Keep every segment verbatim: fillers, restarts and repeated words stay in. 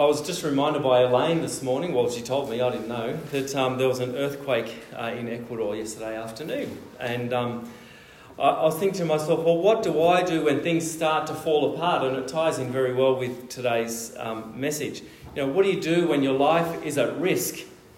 I was just reminded by Elaine this morning, well, she told me, I didn't know, that um, there was an earthquake uh, in Ecuador yesterday afternoon. And um, I, I was thinking to myself, well, what do I do when things start to fall apart? And it ties in very well with today's um, message. You know, what do you do when your life is at risk?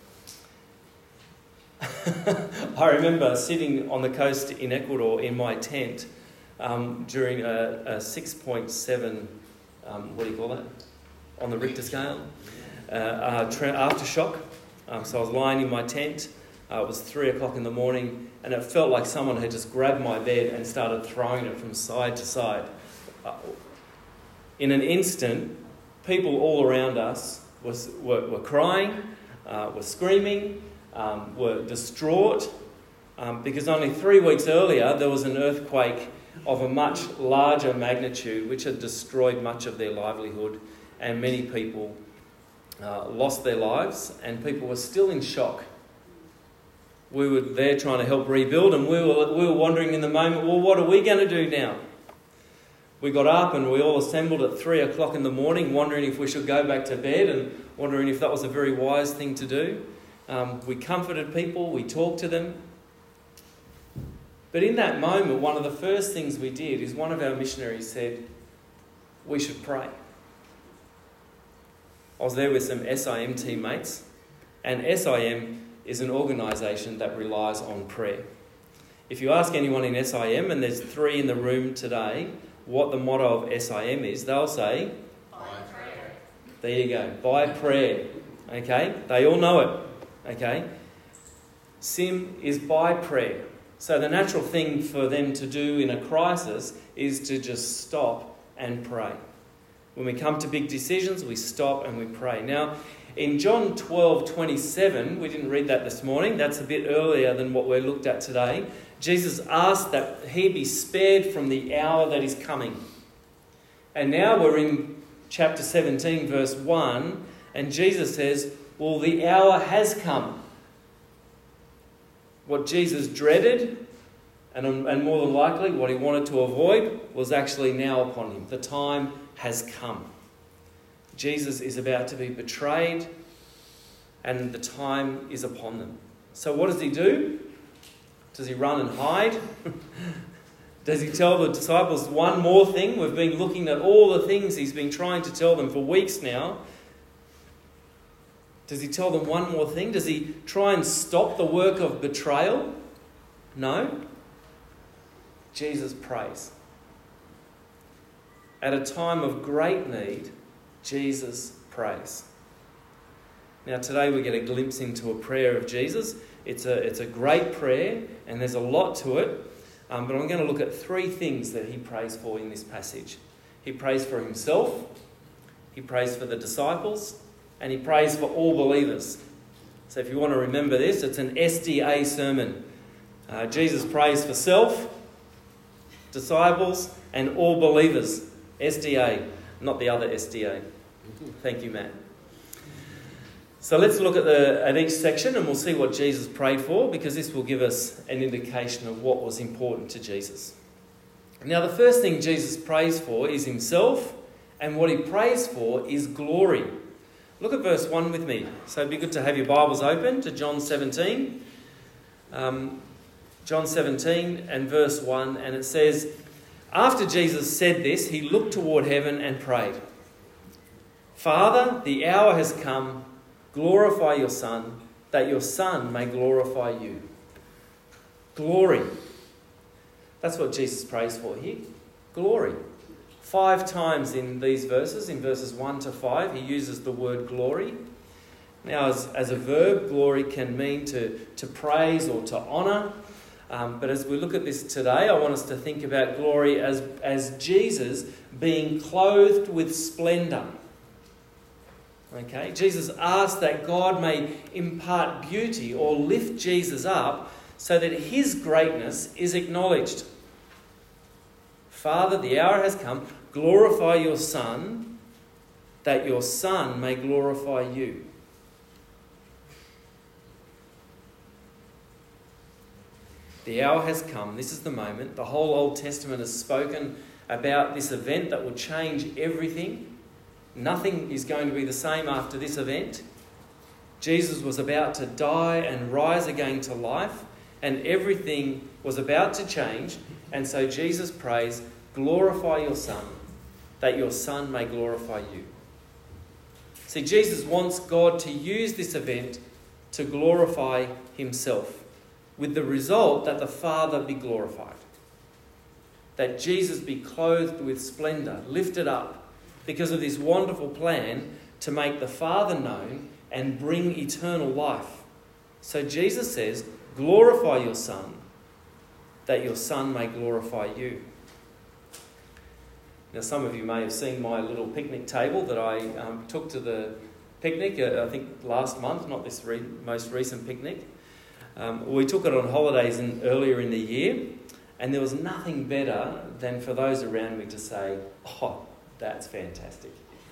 I remember sitting on the coast in Ecuador in my tent um, during a, a six point seven, um, what do you call that, on the Richter scale, uh, uh, tra- aftershock. Um, so I was lying in my tent. Uh, it was three o'clock in the morning, and it felt like someone had just grabbed my bed and started throwing it from side to side. Uh, in an instant, people all around us was, were, were crying, uh, were screaming, um, were distraught, um, because only three weeks earlier there was an earthquake of a much larger magnitude which had destroyed much of their livelihood, and many people uh, lost their lives, and people were still in shock. We were there trying to help rebuild, and we were, we were wondering in the moment, well, what are we going to do now? We got up and we all assembled at three o'clock in the morning, wondering if we should go back to bed and wondering if that was a very wise thing to do. Um, we comforted people, we talked to them. But in that moment, one of the first things we did is one of our missionaries said, we should pray. I was there with some S I M teammates, and S I M is an organisation that relies on prayer. If you ask anyone in S I M, and there's three in the room today, what the motto of S I M is, they'll say, by prayer. There you go, by prayer. Okay? They all know it. Okay? S I M is by prayer. So the natural thing for them to do in a crisis is to just stop and pray. When we come to big decisions, we stop and we pray. Now, in John twelve twenty-seven, we didn't read that this morning, that's a bit earlier than what we looked at today. Jesus asked that he be spared from the hour that is coming. And now we're in chapter seventeen, verse one, and Jesus says, well, the hour has come. What Jesus dreaded, and, and more than likely what he wanted to avoid, was actually now upon him. The time has come. Jesus is about to be betrayed, and the time is upon them. So what does he do? Does he run and hide? Does he tell the disciples one more thing? We've been looking at all the things he's been trying to tell them for weeks now. Does he tell them one more thing? Does he try and stop the work of betrayal? No. Jesus prays. At a time of great need, Jesus prays. Now today we get a glimpse into a prayer of Jesus. It's a, it's a great prayer, and there's a lot to it. Um, but I'm going to look at three things that he prays for in this passage. He prays for himself, he prays for the disciples, and he prays for all believers. So if you want to remember this, it's an S D A sermon. Uh, Jesus prays for self, disciples, and all believers. S D A, not the other S D A. Thank you, Matt. So let's look at, the, at each section, and we'll see what Jesus prayed for, because this will give us an indication of what was important to Jesus. Now, the first thing Jesus prays for is himself, and what he prays for is glory. Look at verse one with me. So it'd be good to have your Bibles open to John seventeen. Um, John seventeen and verse one, and it says, after Jesus said this, he looked toward heaven and prayed, Father, the hour has come. Glorify your Son, that your Son may glorify you. Glory. That's what Jesus prays for here. Glory. Five times in these verses, in verses one to five, he uses the word glory. Now, as, as a verb, glory can mean to, to praise or to honour. Um, but as we look at this today, I want us to think about glory as, as Jesus being clothed with splendour. Okay, Jesus asked that God may impart beauty or lift Jesus up so that his greatness is acknowledged. Father, the hour has come. Glorify your Son, that your Son may glorify you. The hour has come. This is the moment. The whole Old Testament has spoken about this event that will change everything. Nothing is going to be the same after this event. Jesus was about to die and rise again to life, and everything was about to change. And so Jesus prays, glorify your Son, that your Son may glorify you. See, Jesus wants God to use this event to glorify himself, with the result that the Father be glorified. That Jesus be clothed with splendour, lifted up, because of this wonderful plan to make the Father known and bring eternal life. So Jesus says, glorify your Son, that your Son may glorify you. Now, some of you may have seen my little picnic table that I um, took to the picnic, uh, I think last month, not this re- most recent picnic. Um, we took it on holidays in, earlier in the year, and there was nothing better than for those around me to say, oh, that's fantastic.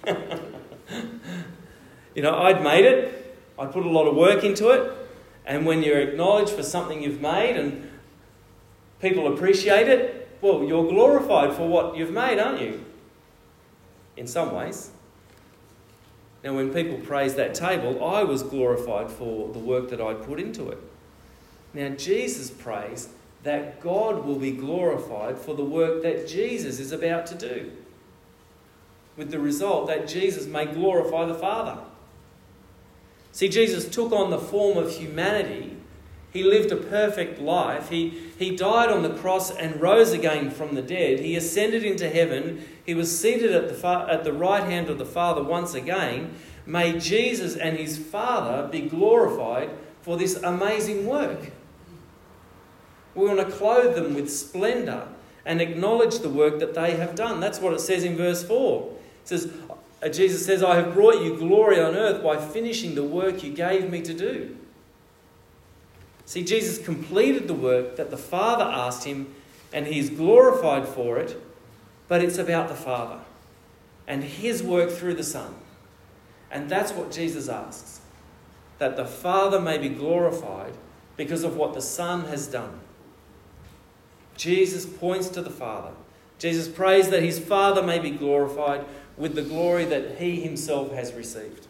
You know, I'd made it, I put a lot of work into it, and when you're acknowledged for something you've made and people appreciate it, well, you're glorified for what you've made, aren't you? In some ways. Now, when people praised that table, I was glorified for the work that I'd put into it. Now, Jesus prays that God will be glorified for the work that Jesus is about to do, with the result that Jesus may glorify the Father. See, Jesus took on the form of humanity. He lived a perfect life. He, he died on the cross and rose again from the dead. He ascended into heaven. He was seated at the, fa- at the right hand of the Father once again. May Jesus and his Father be glorified for this amazing work. We want to clothe them with splendour and acknowledge the work that they have done. That's what it says in verse four. It says, Jesus says, I have brought you glory on earth by finishing the work you gave me to do. See, Jesus completed the work that the Father asked him, and he is glorified for it, but it's about the Father and his work through the Son. And that's what Jesus asks, that the Father may be glorified because of what the Son has done. Jesus points to the Father. Jesus prays that his Father may be glorified with the glory that he himself has received.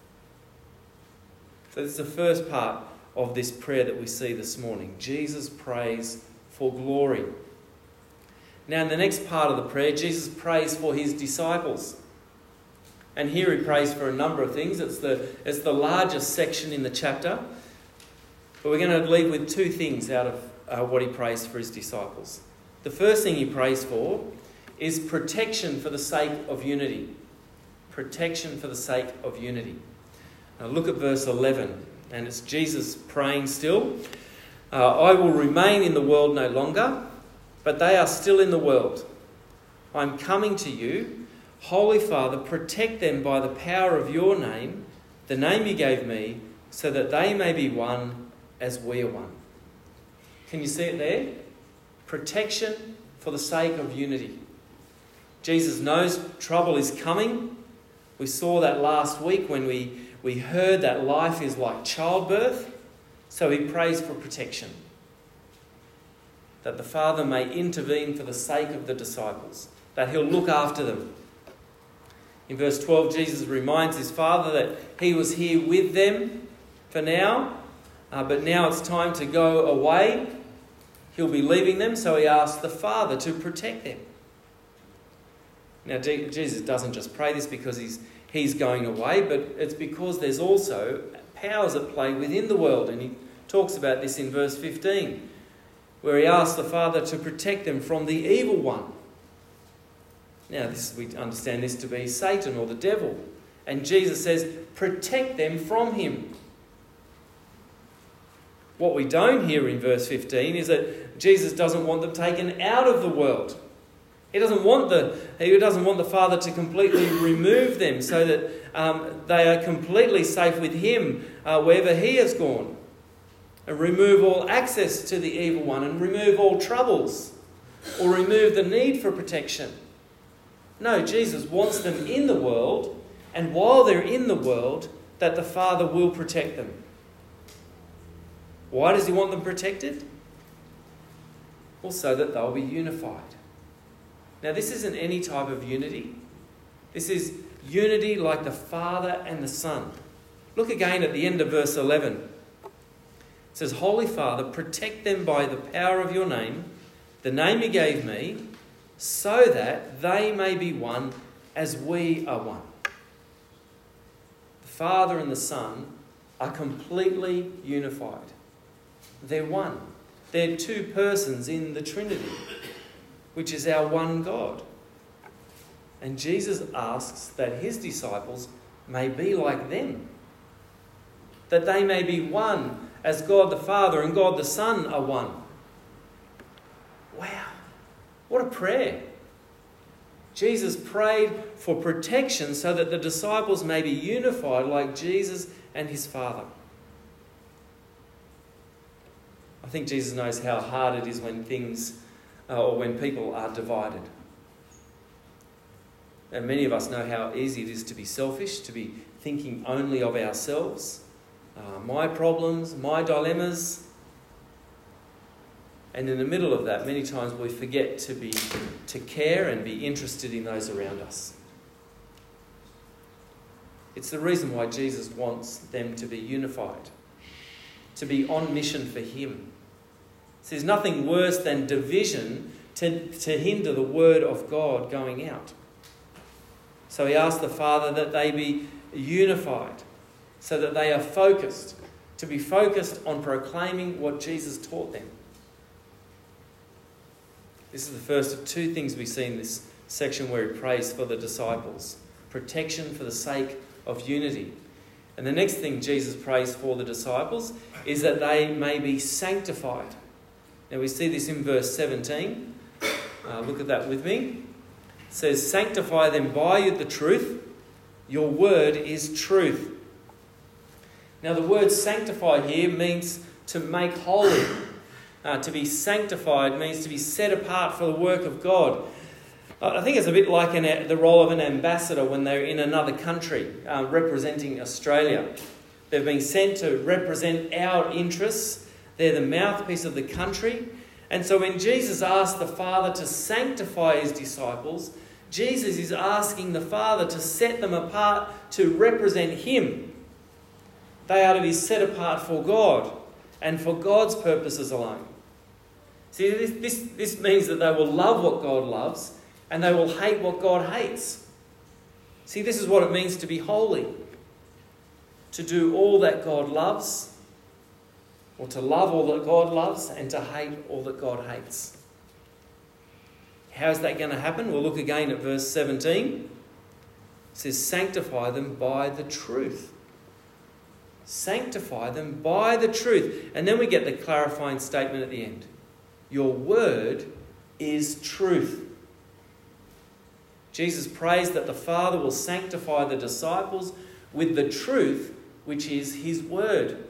So this is the first part of this prayer that we see this morning. Jesus prays for glory. Now, in the next part of the prayer, Jesus prays for his disciples. And here he prays for a number of things. It's the, it's the largest section in the chapter. But we're going to leave with two things out of uh, what he prays for his disciples. The first thing he prays for is protection for the sake of unity. Protection for the sake of unity. Now look at verse eleven. And it's Jesus praying still. Uh, I will remain in the world no longer, but they are still in the world. I'm coming to you. Holy Father, protect them by the power of your name, the name you gave me, so that they may be one as we are one. Can you see it there? Protection for the sake of unity. Jesus knows trouble is coming. We saw that last week when we, we heard that life is like childbirth. So he prays for protection, that the Father may intervene for the sake of the disciples, that he'll look after them. In verse twelve, Jesus reminds his Father that he was here with them for now, uh, but now it's time to go away. He'll be leaving them, so he asks the Father to protect them. Now, Jesus doesn't just pray this because he's, he's going away, but it's because there's also powers at play within the world. And he talks about this in verse fifteen, where he asks the Father to protect them from the evil one. Now, this, we understand this to be Satan or the devil. And Jesus says, protect them from him. What we don't hear in verse fifteen is that Jesus doesn't want them taken out of the world. He doesn't want the, he doesn't want the Father to completely remove them so that um, they are completely safe with him uh, wherever he has gone. And remove all access to the evil one and remove all troubles or remove the need for protection. No, Jesus wants them in the world, and while they're in the world, that the Father will protect them. Why does he want them protected? Well, so that they'll be unified. Now, this isn't any type of unity. This is unity like the Father and the Son. Look again at the end of verse eleven. It says, Holy Father, protect them by the power of your name, the name you gave me, so that they may be one as we are one. The Father and the Son are completely unified. They're one. They're two persons in the Trinity, which is our one God. And Jesus asks that his disciples may be like them, that they may be one as God the Father and God the Son are one. Wow, what a prayer. Jesus prayed for protection so that the disciples may be unified like Jesus and his Father. I think Jesus knows how hard it is when things, uh, or when people are divided. And many of us know how easy it is to be selfish, to be thinking only of ourselves, uh, my problems, my dilemmas. And in the middle of that, many times we forget to be to care and be interested in those around us. It's the reason why Jesus wants them to be unified, to be on mission for him. So there's nothing worse than division to, to hinder the word of God going out. So he asked the Father that they be unified, so that they are focused, to be focused on proclaiming what Jesus taught them. This is the first of two things we see in this section where he prays for the disciples. Protection for the sake of unity. And the next thing Jesus prays for the disciples is that they may be sanctified. Now we see this in verse seventeen. Uh, look at that with me. It says, sanctify them by the truth. Your word is truth. Now the word sanctify here means to make holy. Uh, to be sanctified means to be set apart for the work of God. I think it's a bit like an, the role of an ambassador when they're in another country uh, representing Australia. They've been sent to represent our interests. They're the mouthpiece of the country. And so when Jesus asked the Father to sanctify his disciples, Jesus is asking the Father to set them apart to represent him. They are to be set apart for God and for God's purposes alone. See, this, this, this means that they will love what God loves and they will hate what God hates. See, this is what it means to be holy. To do all that God loves, or to love all that God loves and to hate all that God hates. How is that going to happen? We'll look again at verse seventeen. It says, sanctify them by the truth. Sanctify them by the truth. And then we get the clarifying statement at the end. Your word is truth. Jesus prays that the Father will sanctify the disciples with the truth, which is his word.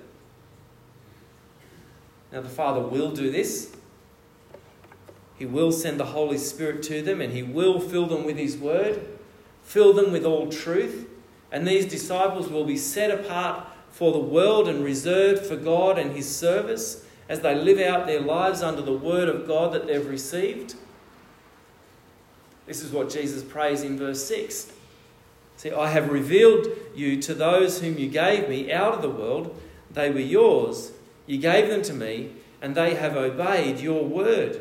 Now the Father will do this. He will send the Holy Spirit to them and he will fill them with his word, fill them with all truth, and these disciples will be set apart for the world and reserved for God and his service as they live out their lives under the word of God that they've received. This is what Jesus prays in verse six. See, I have revealed you to those whom you gave me out of the world. They were yours. You gave them to me, and they have obeyed your word.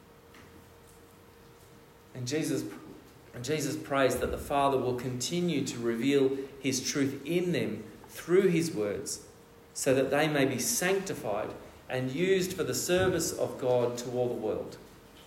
And Jesus, and Jesus prays that the Father will continue to reveal his truth in them through his words, so that they may be sanctified and used for the service of God to all the world.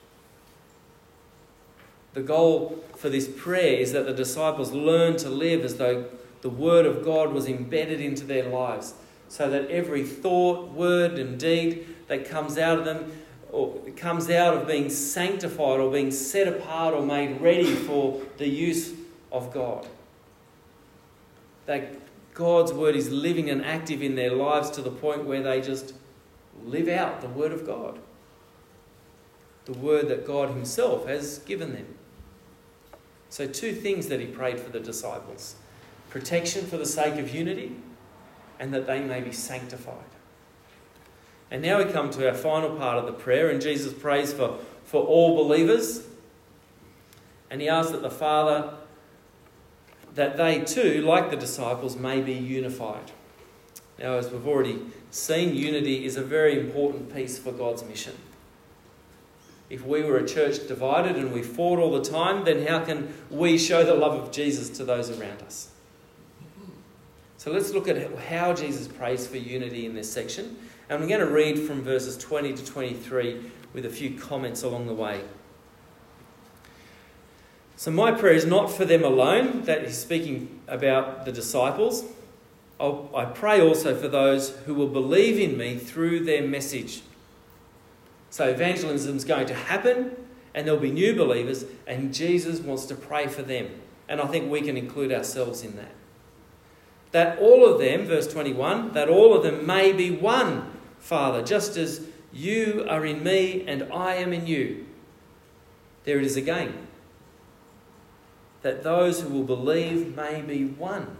The goal for this prayer is that the disciples learn to live as though the word of God was embedded into their lives, so that every thought, word and deed that comes out of them, or comes out of being sanctified or being set apart or made ready for the use of God. That God's word is living and active in their lives to the point where they just live out the word of God. The word that God himself has given them. So two things that he prayed for the disciples. Protection for the sake of unity, and that they may be sanctified. And now we come to our final part of the prayer, and Jesus prays for, for all believers. And he asks that the Father that they too, like the disciples, may be unified. Now, as we've already seen, unity is a very important piece for God's mission. If we were a church divided and we fought all the time, then how can we show the love of Jesus to those around us? So let's look at how Jesus prays for unity in this section. And I'm going to read from verses twenty to twenty-three with a few comments along the way. So my prayer is not for them alone, that he's speaking about the disciples. I'll, I pray also for those who will believe in me through their message. So evangelism is going to happen and there'll be new believers, and Jesus wants to pray for them. And I think we can include ourselves in that. That all of them, verse twenty-one, that all of them may be one, Father, just as you are in me and I am in you. There it is again. That those who will believe may be one.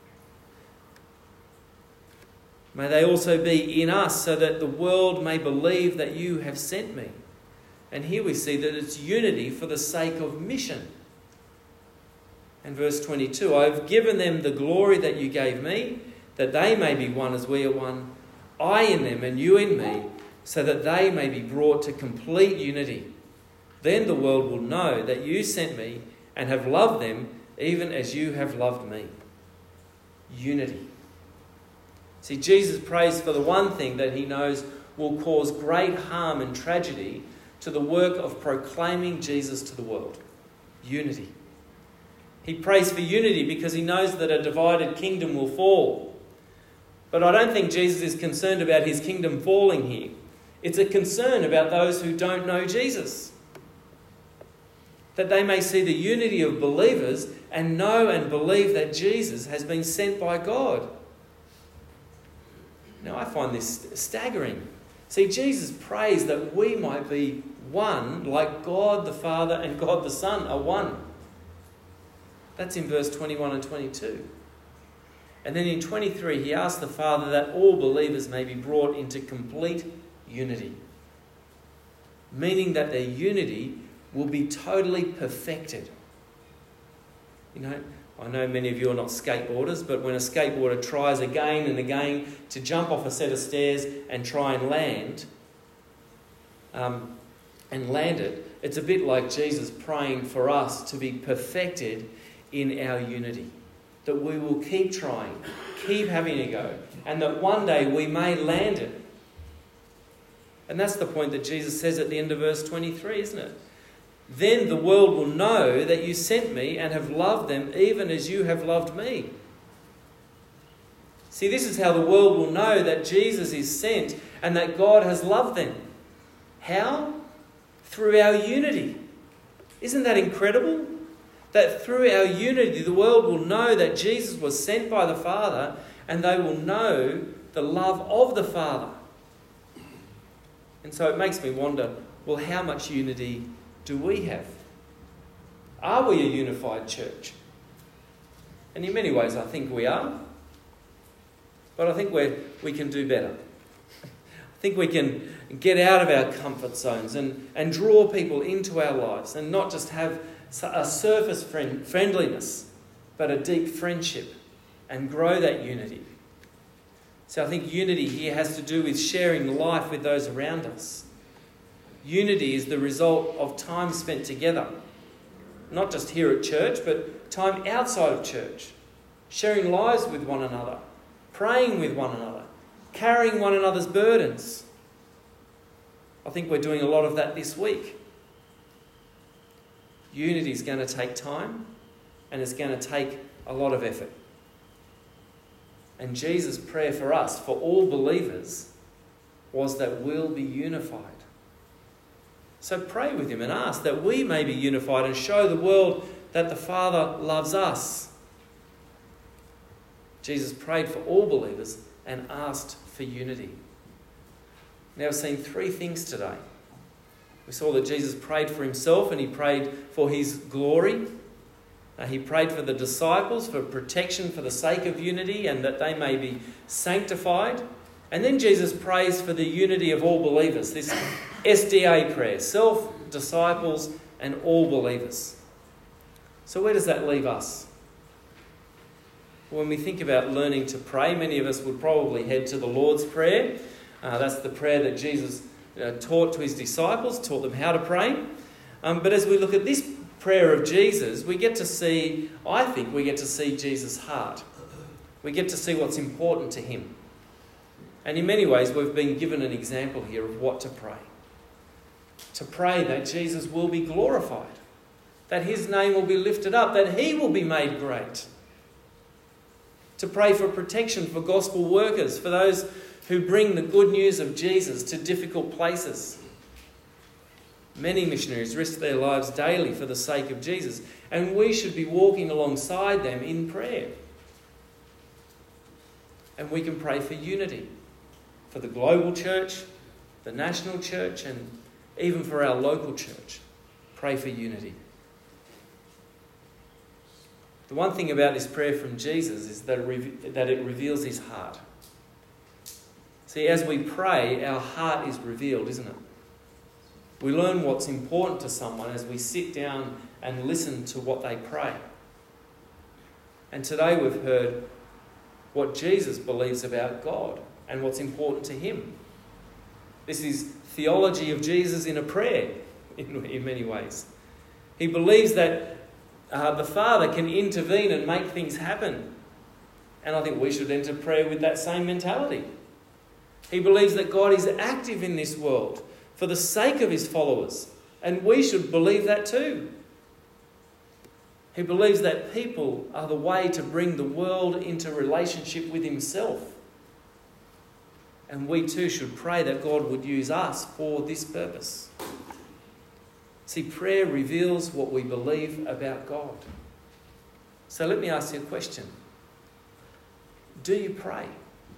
May they also be in us, so that the world may believe that you have sent me. And here we see that it's unity for the sake of mission. And verse twenty-two, I have given them the glory that you gave me, that they may be one as we are one, I in them and you in me, so that they may be brought to complete unity. Then the world will know that you sent me and have loved them even as you have loved me. Unity. See, Jesus prays for the one thing that he knows will cause great harm and tragedy to the work of proclaiming Jesus to the world. Unity. He prays for unity because he knows that a divided kingdom will fall. But I don't think Jesus is concerned about his kingdom falling here. It's a concern about those who don't know Jesus. That they may see the unity of believers and know and believe that Jesus has been sent by God. Now, I find this staggering. See, Jesus prays that we might be one, like God the Father and God the Son are one. That's in verse twenty-one and twenty-two. And then in twenty-three, he asks the Father that all believers may be brought into complete unity. Meaning that their unity will be totally perfected. You know, I know many of you are not skateboarders, but when a skateboarder tries again and again to jump off a set of stairs and try and land, um, and land it, it's a bit like Jesus praying for us to be perfected in our unity. That we will keep trying, keep having a go, and that one day we may land it. And that's the point that Jesus says at the end of verse twenty-three, isn't it? Then the world will know that you sent me and have loved them even as you have loved me. See, this is how the world will know that Jesus is sent and that God has loved them. How? Through our unity. Isn't that incredible? That through our unity, the world will know that Jesus was sent by the Father, and they will know the love of the Father. And so it makes me wonder, well, how much unity do we have? Are we a unified church? And in many ways, I think we are. But I think we we can do better. I think we can get out of our comfort zones and, and draw people into our lives, and not just have a surface friend, friendliness, but a deep friendship, and grow that unity. So I think unity here has to do with sharing life with those around us. Unity is the result of time spent together, not just here at church, but time outside of church, sharing lives with one another, praying with one another, carrying one another's burdens. I think we're doing a lot of that this week. Unity is going to take time, and it's going to take a lot of effort. And Jesus' prayer for us, for all believers, was that we'll be unified. So pray with him and ask that we may be unified and show the world that the Father loves us. Jesus prayed for all believers and asked for unity. Now we've seen three things today. We saw that Jesus prayed for himself and he prayed for his glory. Uh, he prayed for the disciples for protection for the sake of unity and that they may be sanctified. And then Jesus prays for the unity of all believers. This S D A prayer, self, disciples and all believers. So where does that leave us? When we think about learning to pray, many of us would probably head to the Lord's Prayer. Uh, that's the prayer that Jesus uh, taught to his disciples, taught them how to pray. Um, but as we look at this prayer of Jesus, we get to see, I think, we get to see Jesus' heart. We get to see what's important to him. And in many ways, we've been given an example here of what to pray. To pray that Jesus will be glorified, that his name will be lifted up, that he will be made great. To pray for protection for gospel workers, for those who bring the good news of Jesus to difficult places. Many missionaries risk their lives daily for the sake of Jesus, and we should be walking alongside them in prayer. And we can pray for unity, for the global church, the national church, and even for our local church. Pray for unity. The one thing about this prayer from Jesus is that it, re- that it reveals his heart. See, as we pray, our heart is revealed, isn't it? We learn what's important to someone as we sit down and listen to what they pray. And today we've heard what Jesus believes about God and what's important to him. This is theology of Jesus in a prayer, in, in many ways. He believes that uh, the Father can intervene and make things happen. And I think we should enter prayer with that same mentality. He believes that God is active in this world for the sake of his followers. And we should believe that too. He believes that people are the way to bring the world into relationship with himself. And we too should pray that God would use us for this purpose. See, prayer reveals what we believe about God. So let me ask you a question. Do you pray?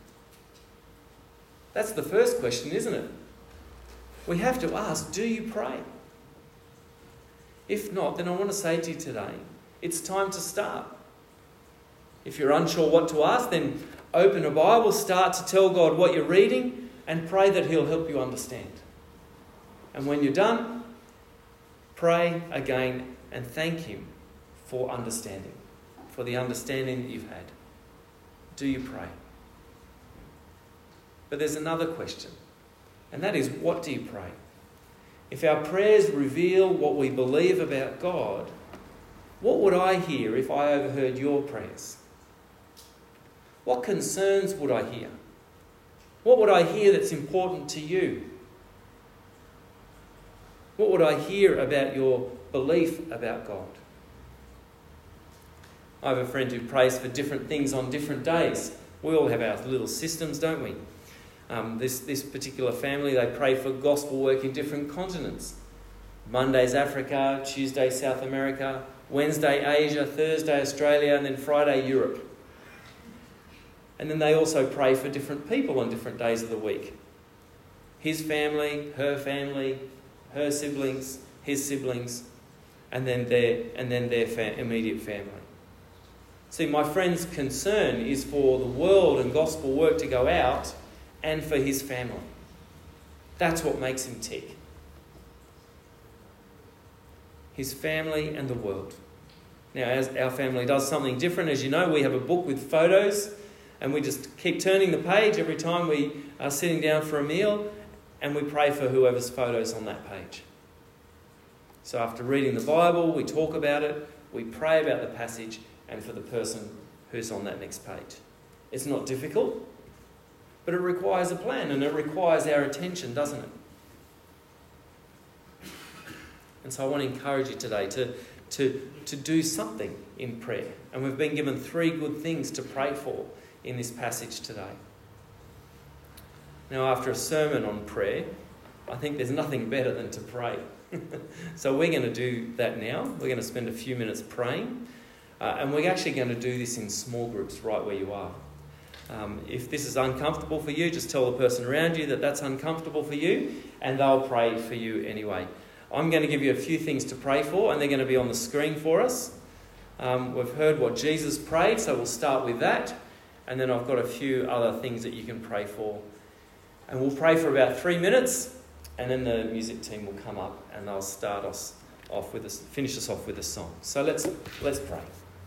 That's the first question, isn't it? We have to ask, do you pray? If not, then I want to say to you today, it's time to start. If you're unsure what to ask, then open a Bible, start to tell God what you're reading, and pray that he'll help you understand. And when you're done, pray again and thank him for understanding, for the understanding that you've had. Do you pray? But there's another question, and that is, what do you pray? If our prayers reveal what we believe about God, what would I hear if I overheard your prayers? What concerns would I hear? What would I hear that's important to you? What would I hear about your belief about God? I have a friend who prays for different things on different days. We all have our little systems, don't we? Um, this, this particular family, they pray for gospel work in different continents. Monday's Africa, Tuesday South America, Wednesday Asia, Thursday Australia, and then Friday Europe. And then they also pray for different people on different days of the week. His family, her family, her siblings, his siblings, and then their, and then their fa- immediate family. See, my friend's concern is for the world and gospel work to go out and for his family. That's what makes him tick. His family and the world. Now, as our family does something different, as you know, we have a book with photos, and we just keep turning the page every time we are sitting down for a meal, and we pray for whoever's photo's on that page. So after reading the Bible, we talk about it, we pray about the passage, and for the person who's on that next page. It's not difficult, but it requires a plan, and it requires our attention, doesn't it? And so I want to encourage you today to, to, to do something in prayer. And we've been given three good things to pray for in this passage today. Now, after a sermon on prayer, I think there's nothing better than to pray. So we're going to do that now. We're going to spend a few minutes praying. Uh, and we're actually going to do this in small groups right where you are. Um, if this is uncomfortable for you, just tell the person around you that that's uncomfortable for you, and they'll pray for you anyway. I'm going to give you a few things to pray for, and they're going to be on the screen for us. Um, we've heard what Jesus prayed, so we'll start with that. And then I've got a few other things that you can pray for. And we'll pray for about three minutes, and then the music team will come up and they'll start us off with us, finish us off with a song. So let's let's pray.